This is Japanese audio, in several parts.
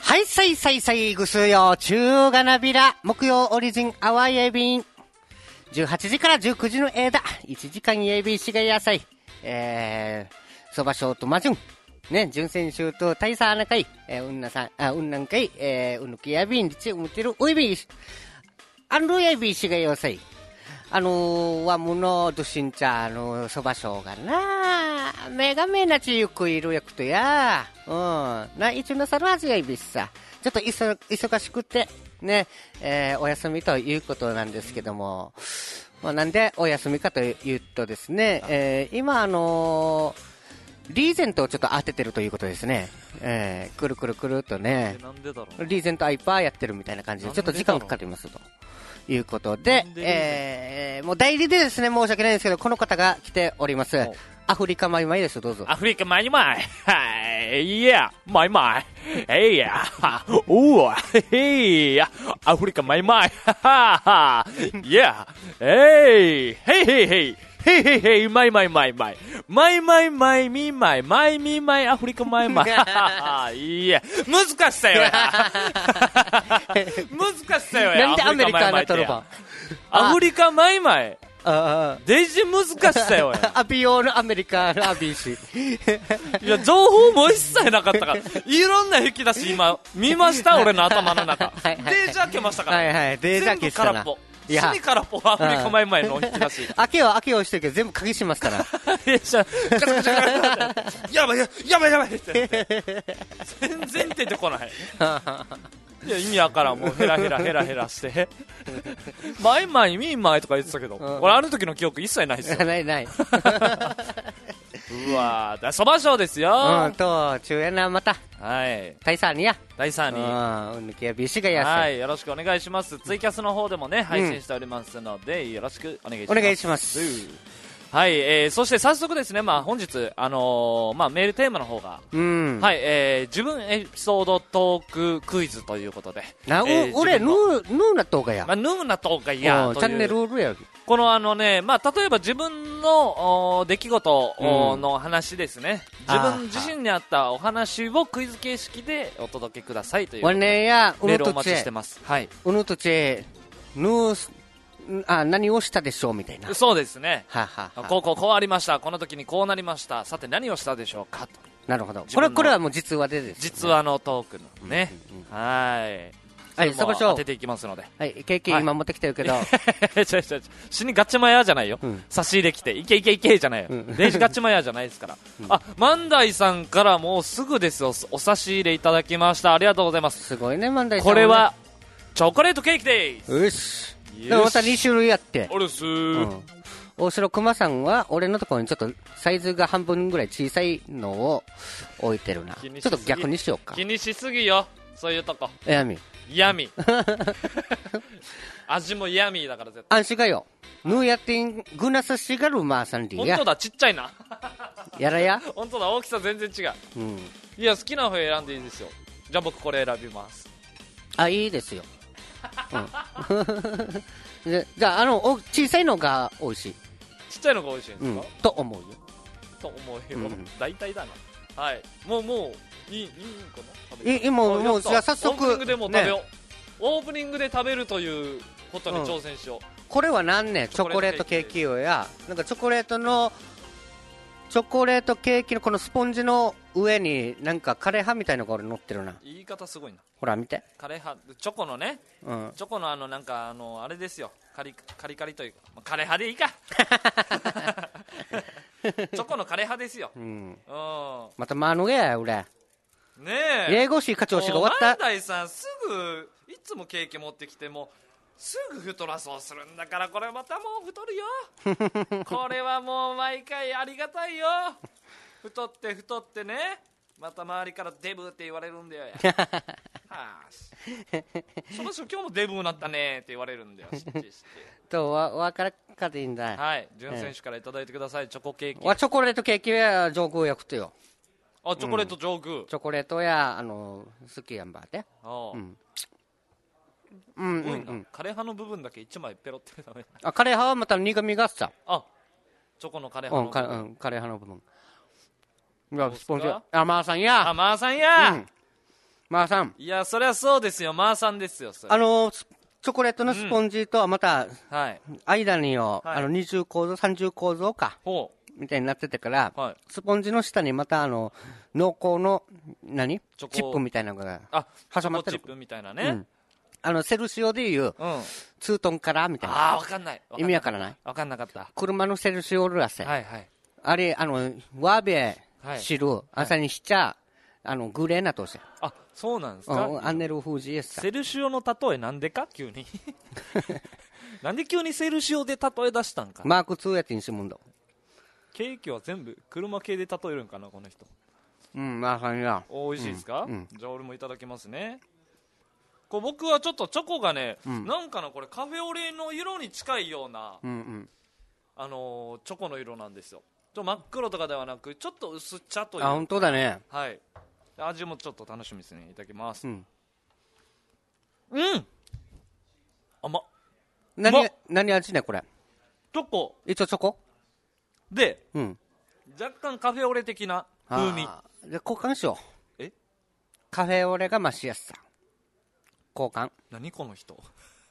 はい、さいさいさいぐすよ、中がなびら、木曜オリジンアワーエビン。18時から19時の間、1時間エビしが野菜。そばしょうとまじゅん。ね、純選手と大佐なかい、うんなさん、うんなんかい、うんぬきやびんりち、うんてる、おいびし、あんろやびしが野菜。わむのどしんちゃそばしょうがな、めがめなちゆくいるやくとや、一応なさるはずやいびしさ。ちょっと忙しくて、ね、お休みということなんですけども、なんでお休みかというとですね、今リーゼントをちょっと当ててるということですね。くるくるくるとね、 なんでだろう、 リーゼントアイパーやってるみたいな感じで、ちょっと時間かかりますということで、もう代理でですね、申し訳ないんですけど、この方が来ております。アフリカマイマイです、どうぞ。 アフリカマイマイ、はい、いや、マイマイ、えいや、おわ、へいや、アフリカマイマイ、はは、いや、えい、へいへいへい。へいへいへい、マイマイマイマイ。マイマイマイミーマイ。マイミーマイアフリカマイマイ。いや、難しさよや。難しさよや。 なんでアメリカなとるば。 アフリカマイマイ。デジ難しさよや。 アビオのアメリカのアビーシ。 いや、情報も一切なかったから。いろんな引き出し今、見ました俺の頭の中。デージ開けましたから。 はいはい、デージ開けしたな。 全部空っぽ。隅からポアフリカ前々の引き出し。 開けようしてるけど全部鍵しますから。 やばいやばい全然出てこない。いや、意味わからん。もうヘラヘラして。マイマイミーマイとか言ってたけど、俺あの時の記憶一切ないっすよ。 ない。 うわー、そばしょうですよ。 と、中やな、また。 はい。 大佐にや。 大佐に。 抜きやびしがやす。 はい、よろしくお願いします。ツイキャスの方でもね、配信しておりますので、よろしくお願いします。 お願いします。 はい、そして早速ですね、本日、メールテーマの方が、はい、自分エピソードトーククイズということで。 俺、ヌーなとうがや。 ヌーなとうがや。 チャンネルや。 この例えば自分の出来事の話ですね。自分自身にあったお話をクイズ形式でお届けくださいというメールをお待ちしてます。はい。 うぬとち、何をしたでしょうみたいな。 そうですね。 こうありました。この時にこうなりました。さて何をしたでしょうかと。 なるほど。これはもう実話でですね。 実話のトークのね。はい。 はい、そばしょう。 当てていきますので。 はい、ケーキ今持ってきてるけど。 死にガッチマヤじゃないよ。差し入れ来て、いけじゃないよ。電子ガッチマヤじゃないですから。万代さんからもうすぐですよ。お差し入れいただきました。ありがとうございます。 すごいね、万代さん。 これは、チョコレートケーキです。 よし。でもまた2種類あって。 おるすー。 大城熊さんは俺のところにちょっとサイズが半分ぐらい小さいのを置いてるな。ちょっと逆にしようか。 気にしすぎよ、そういうとこ。 闇味も闇だから絶対。 安心がよ。ヌーやってんグナスシガルマーさんリーや。 本当だ、ちっちゃいな。 やらや。 本当だ、大きさ全然違う。いや、好きな方選んでいいですよ。じゃあ僕これ選びます。 いいですよ。じゃあ小さいのが美味しい。 ちっちゃいのが美味しいんですか？ と思うよ。 大体だな。はい。もういいかな。もうじゃあ早速オープニングでも食べよう。オープニングで食べるということに挑戦しよう。 これは何ね、チョコレートケーキ用や、なんかチョコレートケーキのこのスポンジの上になんか枯葉みたいなのが俺乗ってるな。 言い方すごいな。 ほら見て。 枯葉、チョコのね、チョコのなんかあれですよ。カリカリというか、枯葉でいいか。チョコの枯葉ですよ。 またマヌゲや俺。 ねえ。 英語し課長しが終わった。 万代さんすぐいつもケーキ持ってきてもすぐ太らそうするんだから、これまたもう太るよ。これはもう毎回ありがたいよ。太ってね、また周りからデブって言われるんだよ。その人今日もデブになったねって言われるんだよ。 とわからんかでいいんだ。 はい、純選手からいただいてください。チョコケーキ。 チョコレートケーキは上空やくとよ。 チョコレート上空。 チョコレートや好きやんばで。 枯葉の部分だけ1枚ペロって食べる。 枯葉はまた苦味がさ。 チョコの枯葉の部分。 枯葉の部分。スポンジ。マーさんや。 マーさんや。 まあさん。 いや、そりゃそうですよ。まあさんですよ、それ。 チョコレートのスポンジと、また、 はい。 間によ、 はい二重構造、三重構造か、 ほみたいになっててから、 はいスポンジの下にまた濃厚の、 チョコチップみたいなのが、 あ、 挟まってるチョコチップみたいなね。 セルシオでいう、 うん。 ツートンカラーみたいな。 ああ、わかんない。 意味わからないわかんなかった。 車のセルシオらせ。 はいはい。 あれ、ワーベはい知る、朝にしちゃ、グレーなとして。 あ、そうなんですか。 アンネルフージエスさ。 セルシオの例えなんでか急に。なんで急にセルシオで例え出したんか。 マーク2やってんしもんだ。 ケーキは全部車系で例えるんかな、この人。 まあ、はいや。 おいしいですか、 うんじゃあ俺もいただきますね。こう僕はちょっとチョコがね、なんかなこれカフェオレの色に近いような、チョコの色なんですよ。真っ黒とかではなくちょっと薄茶というあ、本当だね。 はい、味もちょっと楽しみですね。いただきます。 うん。 甘っ。 何味ね、これ。 チョコ一応チョコでうん。 若干カフェオレ的な風味。 あー。じゃあ交換しよう。 えカフェオレが増しやすさ。交換。 何この人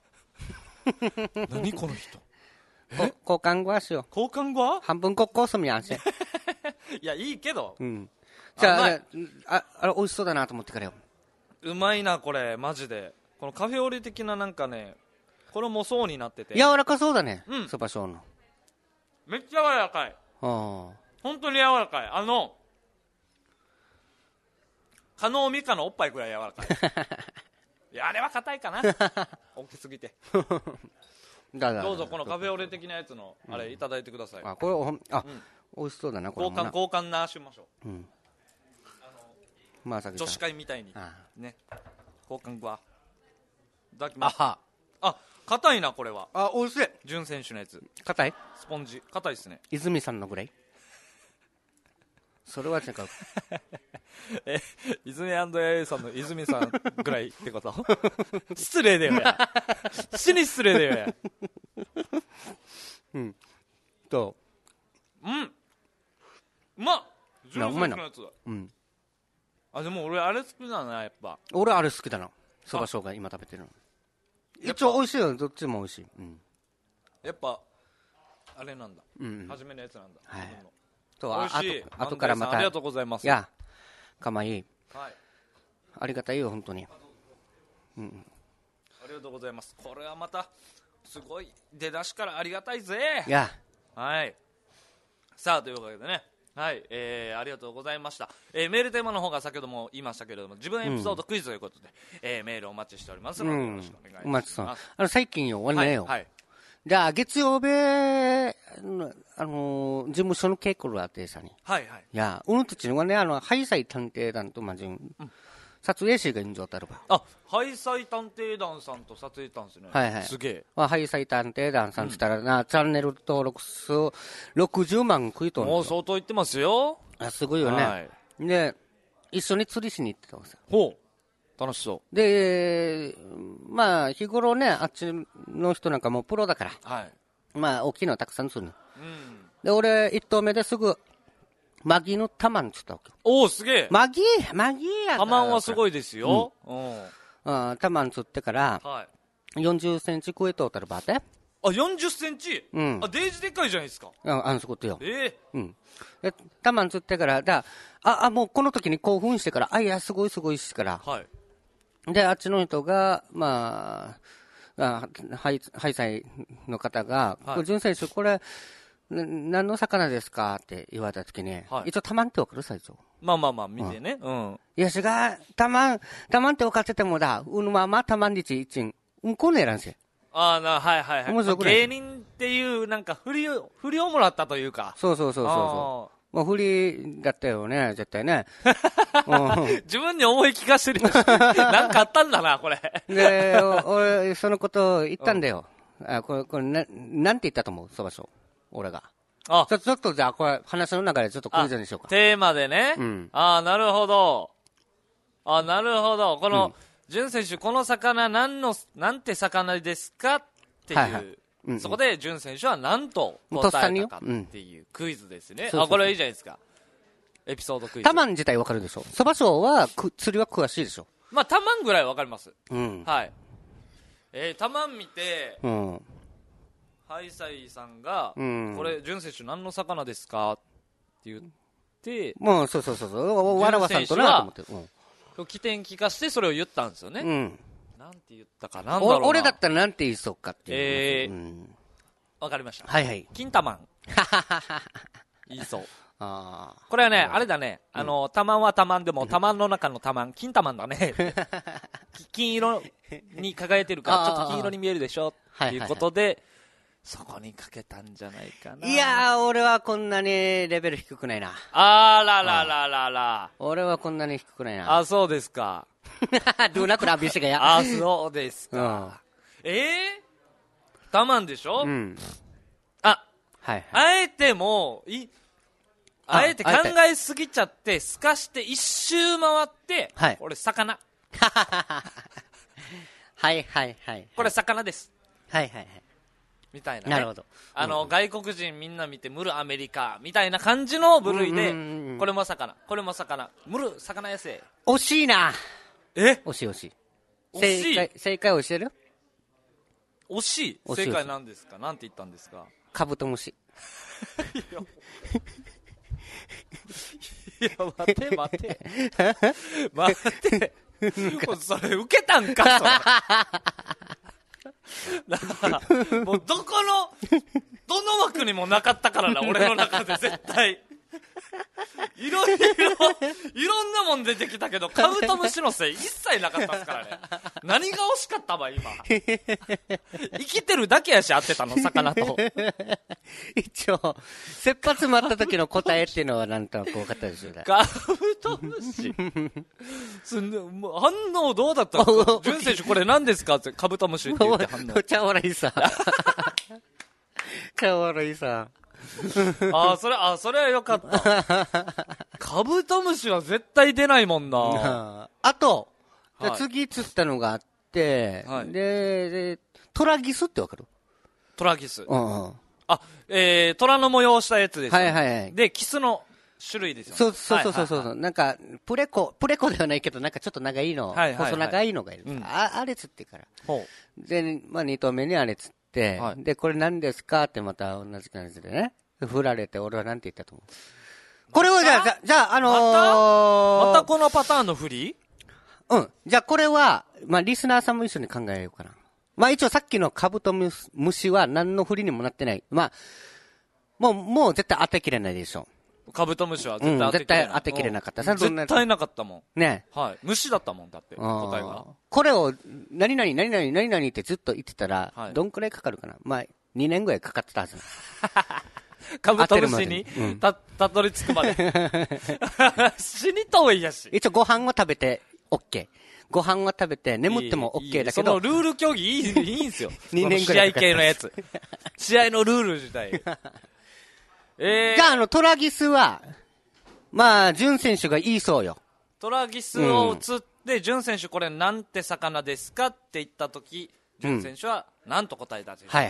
何この人交換後はしよう。 交換後は半分国交すみやんし。 いやいいけど、 じゃ甘いあ、あれ美味しそうだなと思ってからよ。 うまいなこれマジで。このカフェオレ的ななんかね、これも層になってて柔らかそうだね。 うんそばしょうの。 めっちゃ柔らかい。 あ本当に柔らかい。加納美香のおっぱいくらい柔らかい。いやあれは硬いかな。大きすぎて。 あ。 どうぞこのカフェオレ的なやつのあれいただいてください。 あ、これ、美味しそうだな、これもな。 交換なしましょう。 まあ、さきさん女子会みたいにあね。交換はいただきます。 は。 あ、硬いなこれは。 あ、美味しい。 潤選手のやつ。 硬いスポンジ硬いですね。 泉さんのぐらいそれは違う。 泉&A さんの泉さんぐらいってこと失礼だよや。死に失礼だよや。 と、 うまっ。 うまいなのやつだ。あ、でも俺あれ好きだなやっぱ。 俺あれ好きだな。そばしょうが今食べてるの。一応美味しいよ。どっちも美味しい。 やっぱあれなんだ。初めのやつなんだ。 はい自分のと、 美味しい。 あとからまた。 ありがとうございます。 いや、かまいい。 はい。 ありがたいよ、本当に。 ありがとうございます。これはまたすごい出だしからありがたいぜ。 いや、 はい。さあというわけでね。はい、ありがとうございました。メールテーマの方が先ほども言いましたけれども、自分エピソードクイズということで、メールお待ちしておりますので、よろしくお願いしおます。 待ちさん。最近よ、俺ねよ。 はい。 じゃあ、月曜日、事務所の稽古があってさに。 はいはい。 いや、うぬとちのはね、ハイサイ探偵団とまじん、撮影師がんじょうたるば。 あ、ハイサイ探偵団さんと撮影したんですね。 はいはいすげえ。 ハイサイ探偵団さんつったらな、チャンネル登録数60万食いとんもうですよ。 相当言ってますよ。 あ、すごいよね。 はい。 で、一緒に釣りしに行ってたんですよ。 ほう。楽しそで、まあ、日頃ね、あっちの人なんかもうプロだから、 う。はい。 まあ、大きいのはたくさん釣るの。 うん。 で、俺、一投目ですぐ、マギのタマン釣ったわけ。 おお、すげえ。 マギやタマンはすい。 ごいですよ。うん。 タマン釣ってから、 はい。 40センチ超えとったらばって。 あ、40センチ。 うんあ、デージでかいじゃないですか。 そこってよ。 えで、タマン釣ってから、もうこの時に興奮してから、いや、すごいしてから。 はい。 で、あっちの人が、まあ、ハイサイの方が、 はい潤選手、これ、何の魚ですかって言われた時に、 はい一応タマンってわかる最初。 まあまあまあ、見てね。うん。 いや、タマンって分かっててもだ、ままタマンリチ一ん、こねえらんせ。 はいはいはい。 面白くない芸人っていう、なんか、振りをもらったというか。 そう。もう振りだったよね、絶対ね。 自分に思い聞かせてるし。なんかあったんだな、これ。 で、俺、そのことを言ったんだよ。これなんて言ったと思うそばしょ俺が。 あ、 ちょっとじゃあ、これ、話の中でちょっとクイズにしようか。 テーマでね。あ、なるほど。この、潤選手、この魚なんて魚ですかっていう。 はいはいそこで、潤選手は何と答えたかっていうクイズですね。 そう。 これいいじゃないですか。エピソードクイズ。 タマン自体わかるでしょそばしょは、釣りは詳しいでしょまあタマンぐらいわかります。 うん。 はい。タマン見て、 うん。 ハイサイさんが、 うん。 これ、潤選手何の魚ですかって言って、 もう、そう。わらわさんとなと思って。 うん。起点聞かしてそれを言ったんですよね。 うん。 なんて言ったかなんだろうな。 俺だったらなんて言いそうかっていう。 わかりました。 はいはい。 金玉ん。言いそう。 ああ。 これはね、あれだね。タマンはタマンでも、タマンの中のタマン、金玉んだね。金色に輝いてるから、ちょっと金色に見えるでしょっていうことで、そこにかけたんじゃないかな。 いやー、俺はこんなにレベル低くないな。 あららららら。 俺はこんなに低くないな。 あ、そうですか。 どうなくらびしがや。 あ、そうですか。タマンでしょ？ うん。 あ、 はい。 あえてもあえて考えすぎちゃって、すかして一周回って、 はい。 これ魚。 はい。 これ魚です。 はい。 みたいな、ね。 なるほど。 外国人みんな見て、ムルアメリカ、みたいな感じの部類で、これも魚、ムル魚やせ。 惜しいな。惜しい。正解を教える？ 惜しい。正解なんですか？なんて言ったんですか？ カブトムシ。 いや、待て。それ受けたんか、それ。だから、もうどの枠にもなかったからな、俺の中で絶対。いろんなもん出てきたけど、カブトムシのせい一切なかったですからね。何が惜しかったわ、今。生きてるだけやし、合ってたの、魚と。 一応、切羽詰まった時の答えっていうのはなんとなく分かったでしょうね。 カブトムシ反応どうだったの？潤選手これ何ですかって、カブトムシって言って反応。 ちゃわらいさ。ちゃわらいさ。 それはよかった。カブトムシは絶対出ないもんな。 あと、次釣ったのがあって、で、トラギスってわかる？ トラギス。 うん。 虎の模様をしたやつです。 はい。 で、キスの種類ですよね。 そう。なんか、プレコではないけど、なんかちょっと長いの、細長いのがいる。あれ釣ってから。で、まあ2頭目にあれ釣って、で、これ何ですかってまた同じ感じでね。振られて、俺はなんて言ったと思う。これをじゃあ、 またこのパターンの振り？ うん。じゃあこれは、まあリスナーさんも一緒に考えようかな。まあ一応さっきのカブトムシは何の振りにもなってない。まあ、もう絶対当てきれないでしょ。 カブトムシは絶対当てきれなかった。 絶対なかったもん。 ね。 はい。虫だったもん、だって、答えが。 これを、何々ってずっと言ってたら、どんくらいかかるかな？まあ、2年ぐらいかかってたはず。 カブトムシにたどり着くまで。死に遠いやし。 一応ご飯を食べて OK。ご飯を食べて眠っても OK だけど。 そのルール競技いいんすよ。 2年ぐらい。 試合系のやつ。試合のルール自体。 じゃあ、トラギスは、まあ、潤選手が言いそうよ。 トラギスを釣って、潤選手これなんて魚ですかって言ったとき、潤選手はなんと答えたんですか？ はい。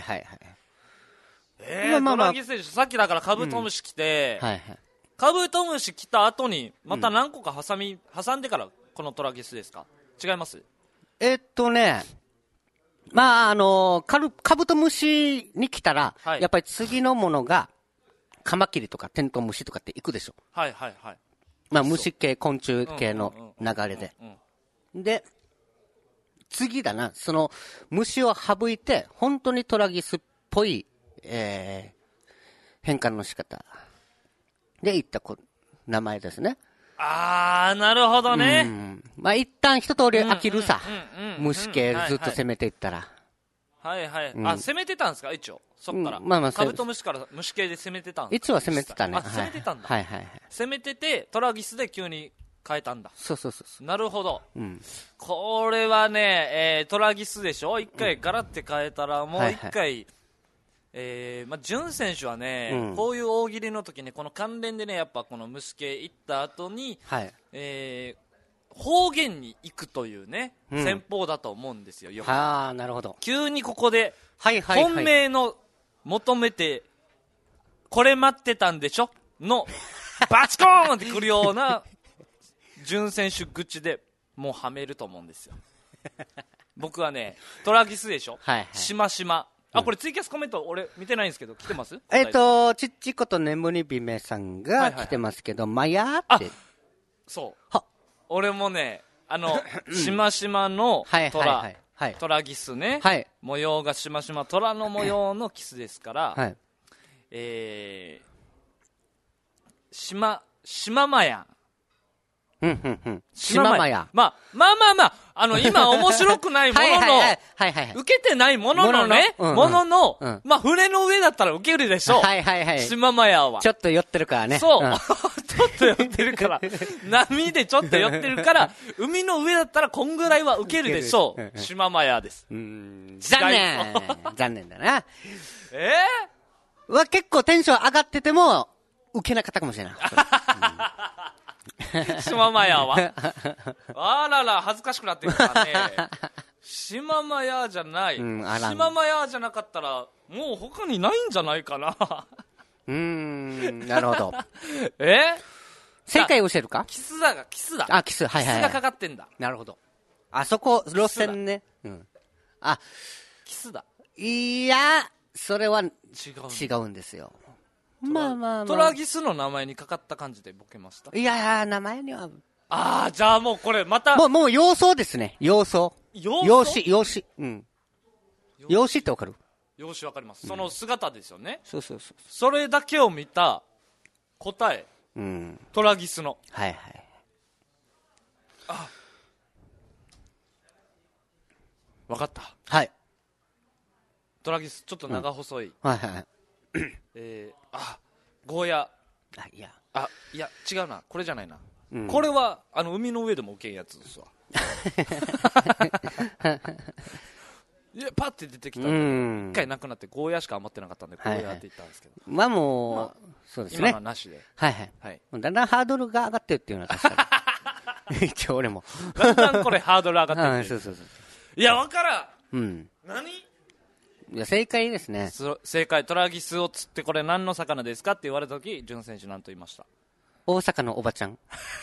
トラギス選手、さっきだからカブトムシ来て、カブトムシ来た後に、また何個か挟んでからこのトラギスですか？違います？ まあ、カブトムシに来たら、やっぱり次のものが、カマキリとかテントウムシとかって行くでしょ。 はい。 まあ、虫系、昆虫系の流れで。で、次だな、その、虫を省いて、本当にトラギスっぽい、変換の仕方で言った名前ですね。 なるほどね。 まあ、一旦一通り飽きるさ。虫系ずっと攻めていったら。 はい。攻めてたんですか一応。そっから。 まあ、 カブトムシから虫系で攻めてたんですか？ 一応は攻めてたね。 攻めてたんだ。 はい。 攻めてて、トラギスで急に変えたんだ。 そう。 なるほど。これはね、トラギスでしょ？一回ガラって変えたら、もう一回、潤選手はね、こういう大喜利の時に、この関連でね、やっぱこの虫系行った後に、方言に行くというね、戦法だと思うんですよ。 なるほど。 急にここで、本命の求めて、これ待ってたんでしょの、バチコーンってくるような、潤選手口で、 もうはめると思うんですよ。僕はね、トラギスでしょ。 はいはい。 しましま。これツイキャスコメント俺見てないんですけど、来てます？ ちっちこと眠りびめさんが来てますけど、マヤーって。 そう。俺もね、しましまのトラギスね。はい。模様がしましま、トラの模様のキスですから、はい。しままや。しままや。まあ、今面白くないものの、受けてないもののね、まあ、船の上だったら受けるでしょう。はいはいはい。しままやは。 ちょっと寄ってるからね。 そう。ちょっと寄ってるから。波でちょっと寄ってるから、海の上だったらこんぐらいは受けるでしょう。しままやです。 残念。残念だな。結構テンション上がってても、受けなかったかもしれない。 しままやはあらら、恥ずかしくなってるからね。しままやじゃない。しままやじゃなかったら、もう他にないんじゃないかな。 なるほど。正解教えるか？ キスだ。キス。 はいはい。キスがかかってんだ。 なるほど。あそこ、路線ね。 キスだ。 いや、それは違うんですよ。 トラギスの名前にかかった感じでボケました。 いや名前には。 じゃあもうこれまた。 もう様相ですね。様相。容姿。うん。容姿ってわかる？ 容姿わかります。その姿ですよね。 そう。 それだけを見た答え。トラギスの。 はいはい。 わかった。 はい。 トラギス、ちょっと長細い。 はいはい。 ゴーヤ。いや、違うな。これじゃないな。これは、海の上でも受けんやつですわ。いや、パッて出てきたんで、一回なくなってゴーヤしか余ってなかったんで、ゴーヤって言ったんですけど。 もう、そうですね。 今のはなしで。 はい。だんだんハードルが上がってるっていうのは確かに。一応俺も。 だんだんこれハードル上がってる。 そう。 いや、わからん。何？ いや、正解ですね。 正解。トラギスを釣ってこれ何の魚ですかって言われたとき、潤選手何と言いました？ 大阪のおばちゃん。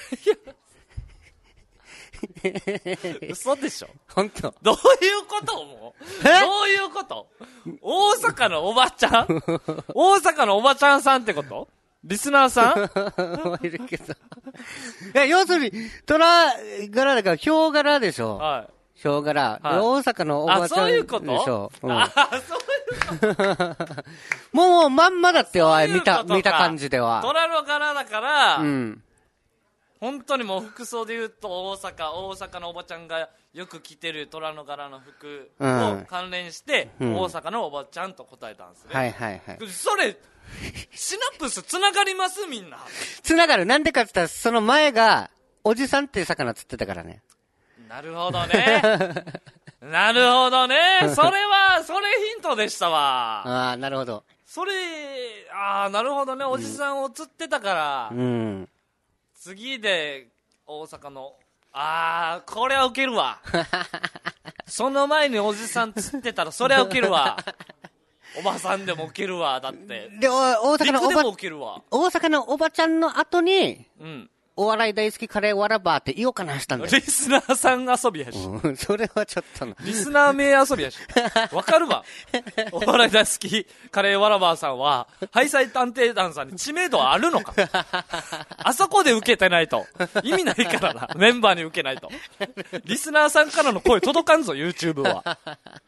嘘でしょ？ 本当？ どういうこともう？どういうこと？大阪のおばちゃん？大阪のおばちゃんさんってこと？リスナーさん？ いるけど。要するに、虎柄だから、ヒョウ柄でしょ？はい。ヒョウ柄。大阪のおばちゃんでしょ？そういうこと？そういうこと？もうまんまだってよ、見た感じでは。 虎の柄だから、本当にもう服装で言うと大阪のおばちゃんがよく着てる虎の柄の服を関連して、大阪のおばちゃんと答えたんですね。 はいはいはい。 それ、シナプス繋がりますみんな。 繋がる。なんでかって言ったら、その前が、おじさんって魚釣ってたからね。 なるほどね。なるほどね。それヒントでしたわ。 なるほど。 なるほどね。おじさんを釣ってたから。次で、大阪の、これはウケるわ。その前におじさん釣ってたら、それはウケるわ。おばさんでもウケるわ、だって。 で、大阪のおばちゃんの後に、お笑い大好きカレーわらばーって言おうかなしたんだよ。 リスナーさん遊びやし。 それはちょっとリスナー名遊びやし。わかるわ。お笑い大好きカレーわらばーさんは、ハイサイ探偵団さんに知名度あるのか。あそこで受けてないと。意味ないからな。メンバーに受けないと。リスナーさんからの声届かんぞ、YouTube は。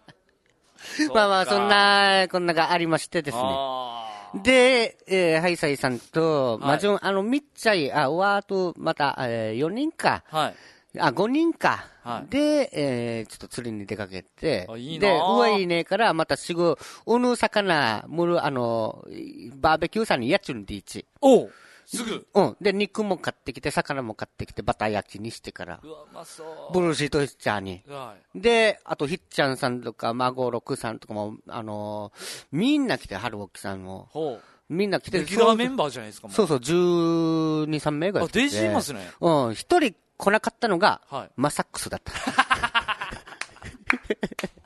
こんながありましてですね。で、ハイサイさんと、みっちゃい、と、また、4人か。はい。5人か。はい。で、ちょっと釣りに出かけて。 いいなで、うわいいねから、またおぬ魚、バーベキューさんにやっちゅんでいち。 おう。すぐ。 で、肉も買ってきて、魚も買ってきて、バター焼きにしてから。 うわ、うまそう。 ブルーシートヒッチャーに。はい。で、あと、ひっちゃんさんとか、孫六さんとかも、みんな来て、春沖さんも。ほう。みんな来てる。レギュラーメンバーじゃないですか、もう。 そう、12、3名ぐらい来て。 デイジーいますね。 一人来なかったのが、マサックスだった。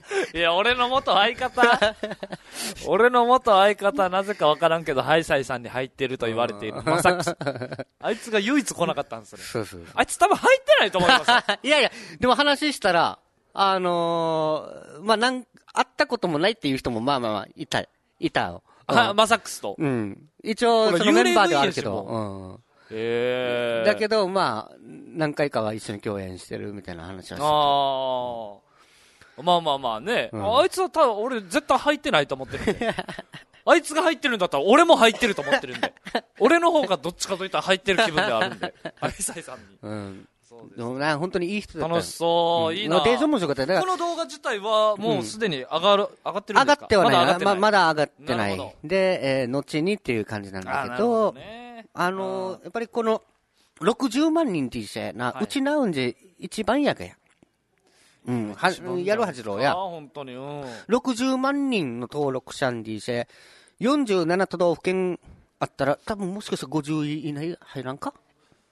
いや、俺の元相方。 俺の元相方はなぜかわからんけど、ハイサイさんに入ってると言われている。まさか。あいつが唯一来なかったんですよ。 そうそう。 あいつ多分入ってないと思いますよ。 いやいや、でも話したら、まあ、会ったこともないっていう人もまあまあまあ、いたよ。 マサックスと。 うん。一応、そのメンバーではあるけど、だけど、まあ、何回かは一緒に共演してるみたいな話はしてまあまあまあね。あいつは多分俺絶対入ってないと思ってるんで。あいつが入ってるんだったら俺も入ってると思ってるんで。俺の方がどっちかといったら入ってる気分であるんで。ハイサイさんに。 でも本当にいい人だった。 楽しそう。いいな。 デージ面白かった。 この動画自体はもうすでに上がってるんですか？ 上がってはない。まだ上がってない。で、後にっていう感じなんだけど、やっぱりこの、60万人って言ってな、うちなうんじ一番やがや。やるはじろうや。 本当に、 60万人の登録者にして、47都道府県あったら、多分もしかしたら50位以内入らんか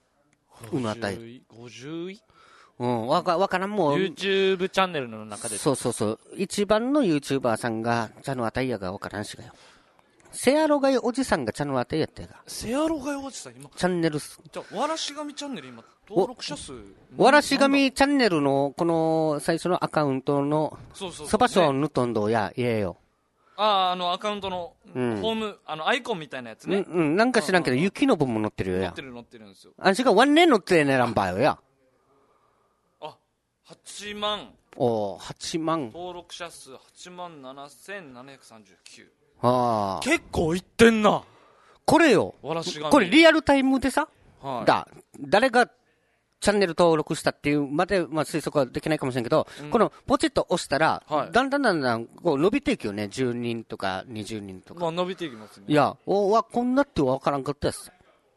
50位わからんもん。 YouTube チャンネルの中で。 そう。一番の YouTuber さんが、チャヌアタイヤがわからんしがよ。セアロガイおじさんがチャヌアタイヤってやが。 セアロガイおじさん今。 チャンネル。 じゃあ、わらしがみチャンネル今、登録者数。 わらしがみチャンネルの、この、最初のアカウントの、そばしょぬとんどや、いえよ。 アカウントの、ホーム、アイコンみたいなやつね。 なんか知らんけど、雪の分も載ってるよや。 載ってるんですよ。 あんしがワンネ載ってねらんばよや。 8万。 8万。 登録者数87,739。 結構いってんな。 これよ。これリアルタイムでさ。誰がチャンネル登録したっていうまで、まあ推測はできないかもしれんけど、このポチッと押したら、だんだんこう伸びていくよね。10人とか20人とか。 まあ伸びていきますね。 いや、こんなってわからんかったやつ。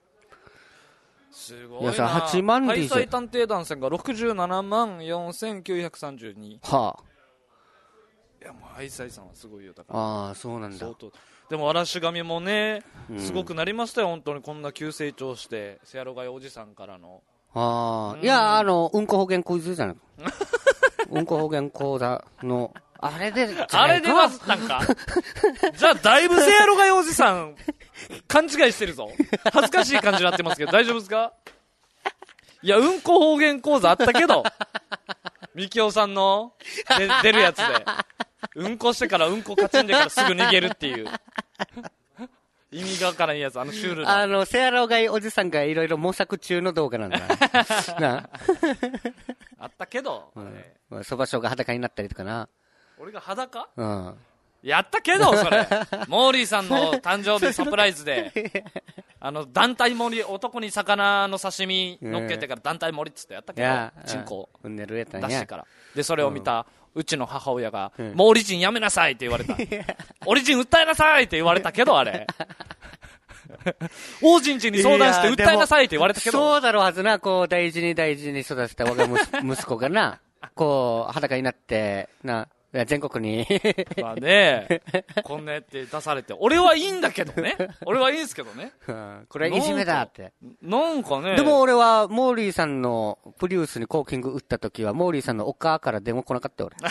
すごいな。 いやさ、8万ハイサイ探偵団さんが67万4932。いやもうハイサイさんはすごいよ。だからそうなんだ。 でも嵐神もね、すごくなりましたよ。本当にこんな急成長して、セアロガイおじさんからの。 いや、うんこ方言クイズじゃない。うんこ方言講座の、あれでバズったんか。じゃあ、だいぶセアロガイおじさん、勘違いしてるぞ。恥ずかしい感じになってますけど、大丈夫ですか？いや、うんこ方言講座あったけど、みきおさんの出るやつで、うんこしてからうんこカチンでからすぐ逃げるっていう。意味がわからんやつ、シュールな。 セアロガイおじさんがいろいろ模索中の動画なんだ。なあったけど。 そばしょうが裸になったりとかな。 俺が裸？やったけど、それ。モーリーさんの誕生日サプライズで、団体盛り、男に魚の刺身乗っけてから団体盛りっつってやったけど、チンコ出してから。で、それを見た、うちの母親が、もうオリジンやめなさいって言われた。オリジン訴えなさいって言われたけど、あれ。王人地に相談して訴えなさいって言われたけど。 そうだろうはずな、こう、大事に育てた我が息子がな、こう、裸になって、全国に。 まあね、こんなやって出されて。俺はいいんだけどね。俺はいいんすけどね。 これはいじめだって。 なんかね。 でも俺は、モーリーさんのプリウスにコーキング打った時は、モーリーさんのお母から電話来なかったよ、俺。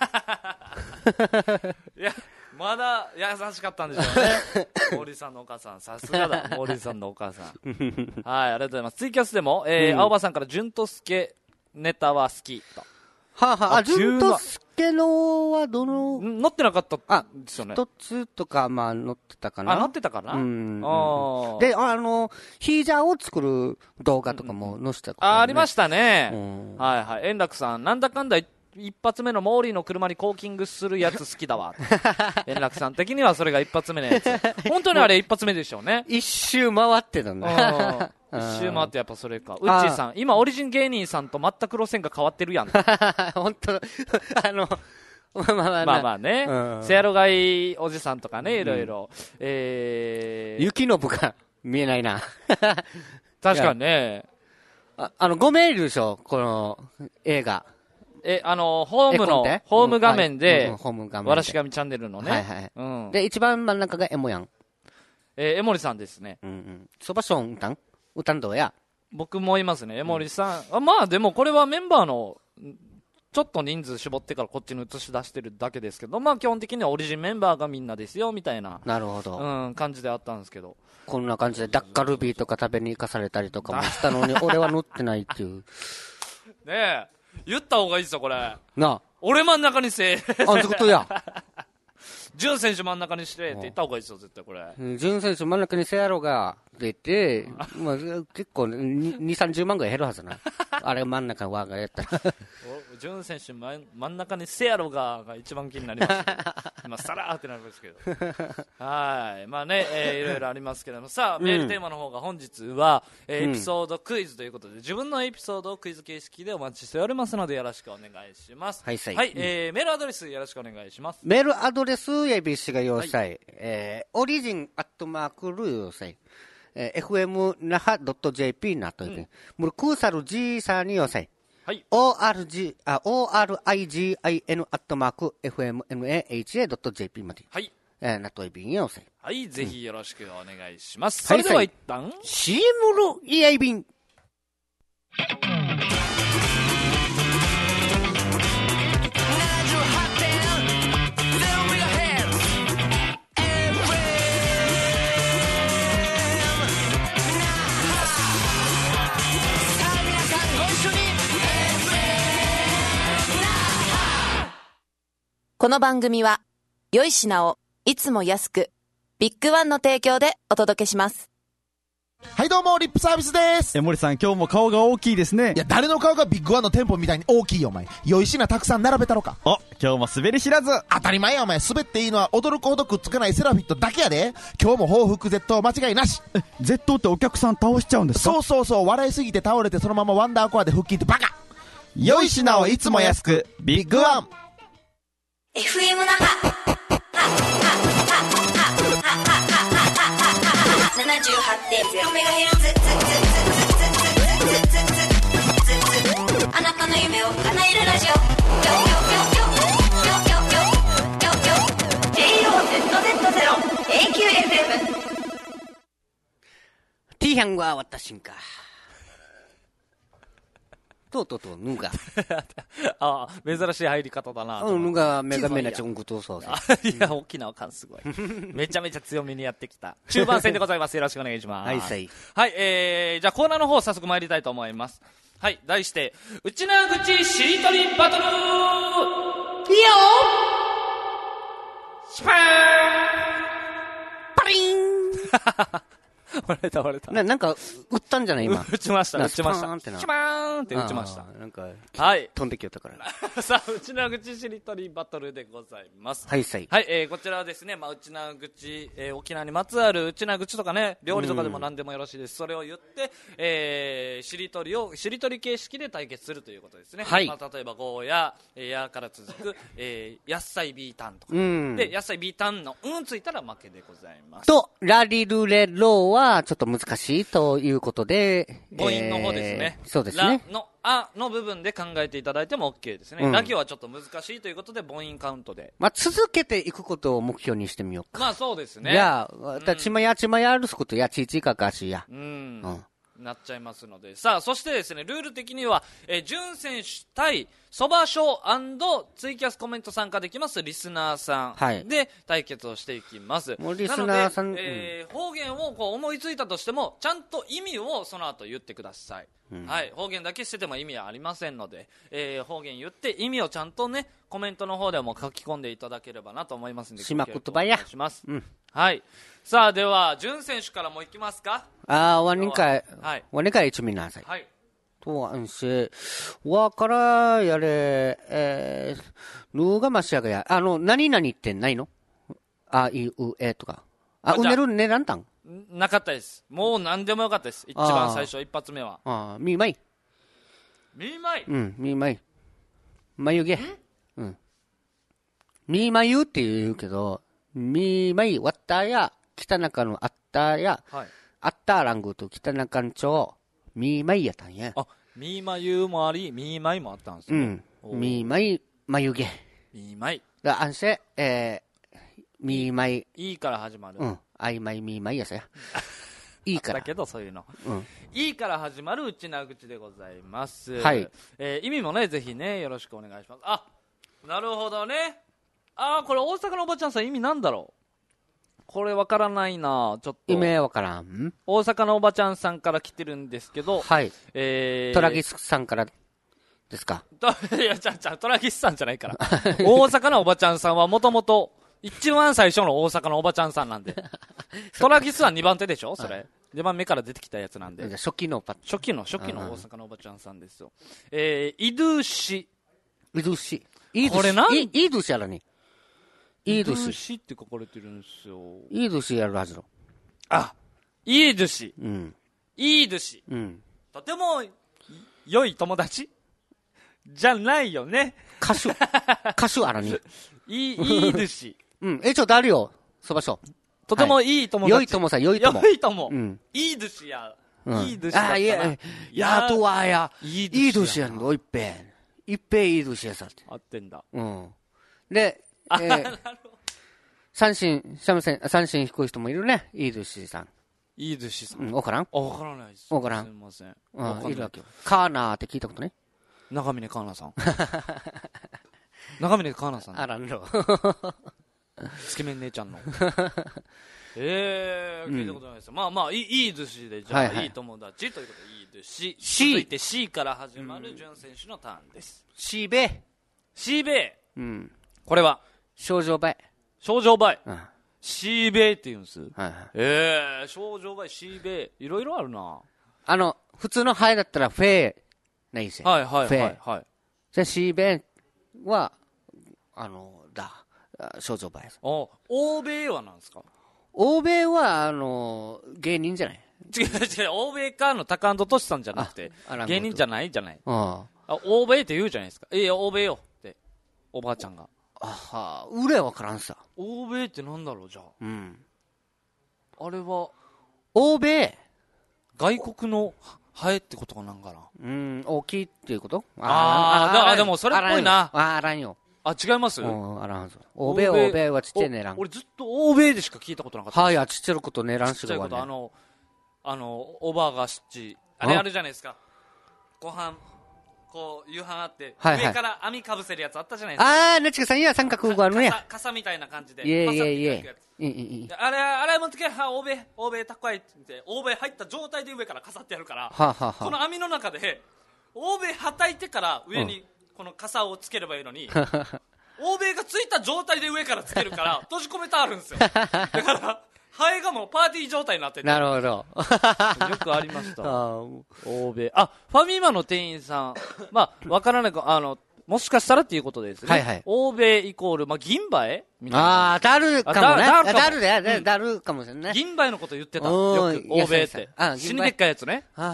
いや、まだ優しかったんでしょうね。モーリーさんのお母さん。さすがだ。モーリーさんのお母さん。はい、ありがとうございます。ツイキャスでも、青葉さんから、純とすけネタは好きと。 純とすけのはどの乗ってなかったですよね。 一つとか、まあ、乗ってたかな。 乗ってたかな。で、 ヒージャーを作る動画とかも載せたことありましたね。はいはい。円楽さん、なんだかんだ一発目のモーリーの車にコーキングするやつ好きだわ。円楽さん的にはそれが一発目のやつ。本当にあれ一発目でしょうね。 一周回ってたんだ。 一周回ってやっぱそれか。ウッチーさん、今オリジン芸人さんと全く路線が変わってるやん。 本当まあね。セアロガイおじさんとかね、いろいろ。 雪の部が見えないな。 確かにね。 5名いるでしょ、この映画。 ホーム画面で、わらしがみチャンネルのね。 で、一番真ん中がエモやん。 エモリさんですね。 そばしょん歌んどうや。 僕もいますね、エモリさん。まあでもこれはメンバーのちょっと人数絞ってからこっちに移し出してるだけですけど、まあ基本的にはオリジンメンバーがみんなですよみたいな、 なるほど。 感じであったんですけど、 こんな感じでダッカルビーとか食べに行かされたりとかもしたのに、俺は乗ってないっていう。 ねえ、言った方がいいですよ、これ。 な俺真ん中にせえ。 あ、そういうことや。 潤選手真ん中にしてって言った方がいいですよ、絶対これ。 潤選手真ん中にせやろが出て、まあ、結構2、30万ぐらい減るはずな。あれ真ん中輪がやったら。 潤選手真ん中にせやろが一番気になりますけど。今、さらーってなるんですけど。はい。まあね、いろいろありますけども、さあ、メールテーマの方が本日は、エピソードクイズということで、自分のエピソードをクイズ形式でお待ちしておりますので、よろしくお願いします。 はい、はい。 メールアドレスよろしくお願いします。 メールアドレス、ABC が要塞、オリジンアットマークル要塞、fm 那覇 .jp なという、もうクーサル G さんに要塞、 はい。 origin アットマーク fmnaha.jp まで、 はい。 なといびん要塞。 はい、ぜひよろしくお願いします。それでは一旦、 CM のイヤイビン。 この番組は良い品をいつも安くビッグワンの提供でお届けします。 はいどうもリップサービスです。 森さん今日も顔が大きいですね。 いや誰の顔がビッグワンの店舗みたいに大きいよお前。良い品たくさん並べたろか。 お、今日も滑り知らず。 当たり前やお前。滑っていいのは驚くほどくっつかないセラフィットだけやで。今日も報復絶倒間違いなし。 絶倒ってお客さん倒しちゃうんですか？ そうそうそう。笑いすぎて倒れてそのままワンダーコアで腹筋ってバカ。 良い品をいつも安くビッグワン。 FM 那覇 78.0MHz あなたの夢を叶えるラジオ JOZZ0AQFM T ヒャンは私んか。とうとうとう、ぬが。 あ、珍しい入り方だな。 ぬがメガメなちょんぐとそうそう。 いや、大きなおかんすごい。めちゃめちゃ強めにやってきた。中盤戦でございます。よろしくお願いします。 はい、はい。 はい、じゃあコーナーの方早速参りたいと思います。はい、題して、うちなぐちしりとりバトルいいよシュパーンパリーン割れた。 なんか、撃ったんじゃない今。 打ちました。シュパーンってな。 ーンって打ちました。 なんか、 はい。 飛んできよったから。 さあ、うちなぐちしりとりバトルでございます。 はい、はい。 はい、こちらはですね、まあ、うちなぐち、沖縄にまつわるうちなぐちとかね、料理とかでも何でもよろしいです。それを言って、しりとり形式で対決するということですね。 はい。 まあ、例えば、ゴーや、やから続く、野菜ビータンとか。で、野菜ビータンのついたら負けでございます。 と、ラリルレローは、ちょっと難しいということで、 母音の方ですね。 そうですね。 ラのあの部分で考えていただいても OK ですね。ラ行はちょっと難しいということで母音カウントで。 まあ、続けていくことを目標にしてみようか。 まあそうですね。 いや、ちまやるすことやちいちかかしや。 なっちゃいますので。さあ、そしてですね、ルール的には、潤選手対そばショー&ツイキャスコメント参加できますリスナーさんで対決をしていきます。 もうリスナーさん、 なので、方言をこう思いついたとしても、ちゃんと意味をその後言ってください。はい。方言だけしてても意味はありませんので、方言言って意味をちゃんとね、コメントの方でも書き込んでいただければなと思いますので、 しま言葉や。 お願いします。はい。さあ、では、潤選手からもいきますか。 ワニカイチミナさい。 はい。 と、わからやれ、ぬがましやがや、何々ってないの？あいうえとか。うねるねらんたん？ なかったです。もう何でもよかったです。一番最初、一発目は。 みまい。 みまい。 みまい。眉毛。みまゆって言うけど、みまい、わったや、北中のあったや、あったラングと北中んちょ、みまいやったんや。 あ、みまゆもあり、みまいもあったんですね。 みまい、眉毛。 みまい。 あんせ、みまい。 いいから始まる。 あいまいみまいやさや。 いいからだけどそういうの、 うん、 いいから始まるうちな口でございます。 はい、 意味もねぜひねよろしくお願いします。あ、なるほどね。あ、これ大阪のおばちゃんさん意味なんだろう。これわからないな。ちょっと意味わからん。 大阪のおばちゃんさんから来てるんですけど、 はい、トラギスさんからですか。 いや、トラギスさんじゃないから。大阪のおばちゃんさんはもともと、一番最初の大阪のおばちゃんさんなんで。トラギスは2番手でしょそれ。2番目から出てきたやつなんで。 初期の大阪のおばちゃんさんですよ。イドゥシ。 イドゥシ。 これなんイドゥシやらに。 イドゥシって書かれてるんですよ。 イドゥシやるはずの。 あ、イドゥシ。 うん。 イドゥシ。 うん。 とても、良い友達じゃないよね。 歌手あらに。 いいですし。 うん。ちょっとあるよ。そばしょ。 とてもいい友達。 良い友さ、良い友。 良い友。 うん。 いいですや。 いいですや。あ、いや、やとはや。いいですやんの、いっぺん。いっぺんいいですやさって。 合ってんだ。 うん。で、三振低い人もいるね。いいですさん。 いいですさん。 わからん？ わからないです。 わからん。 すみません。 いるわけよ。カーナーって聞いたことね。 長峰カーナさん。長峰カーナさん。 あらんろ。 つけ麺姉ちゃんの。聞いたことないです。まあ、いい寿司で、じゃあ、いい友達ということで、いい寿司。続いて C から始まる潤選手のターンです。 シーベイ。 うん。 これは少女バイ。 シーベイって言うんです。 はい。 少女バイ、シーベイ。いろいろあるな。 普通のハイだったらフェーないですよ。 はい。じゃあシーベイは、少女バイ。 欧米は何ですか？ 欧米は、芸人じゃない？ 違う、欧米かのタカアンドトシさんじゃなくて、芸人じゃない欧米って言うじゃないですか。欧米よって、おばあちゃんが。 裏わからんさ。 欧米ってなんだろう、じゃあ。 うん。 あれは、 欧米外国のハエってことかなんかな。 大きいっていうこと？ でもそれっぽいな。 あらんよ。 違います？ あらんぞ。欧米はちっちゃいねらん。 俺ずっと欧米でしか聞いたことなかった。 はい、ちっちゃいことねらんしちっちゃいこと、おばあが七、あれあるじゃないですか。ご飯、こう、夕飯あって、上から網かぶせるやつあったじゃないですか。 なちかさん、いや、三角があるね。 傘みたいな感じで。 いえ。 あれ持ってけ、欧米高いって言って、欧米入った状態で上から飾ってやるから、その網の中で、欧米はたいてから上にこの傘をつければいいのに、欧米がついた状態で上からつけるから、閉じ込めてあるんですよ。だから、ハエがもうパーティー状態になってて。 なるほど。よくありました。欧米。ファミマの店員さん。わからないか、もしかしたらっていうことですね。 はい。 欧米イコール、銀映えみたいな。 ダルかもね。ダルかもしれない。 銀映えのこと言ってた。よく、欧米って。死にでっかいやつね。 はい。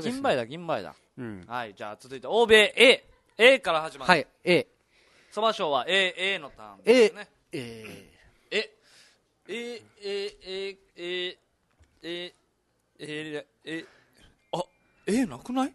銀映えだ。はい、じゃあ続いて、欧米 A から始まる。 はい、A。 そば賞は A のターンですね。なくない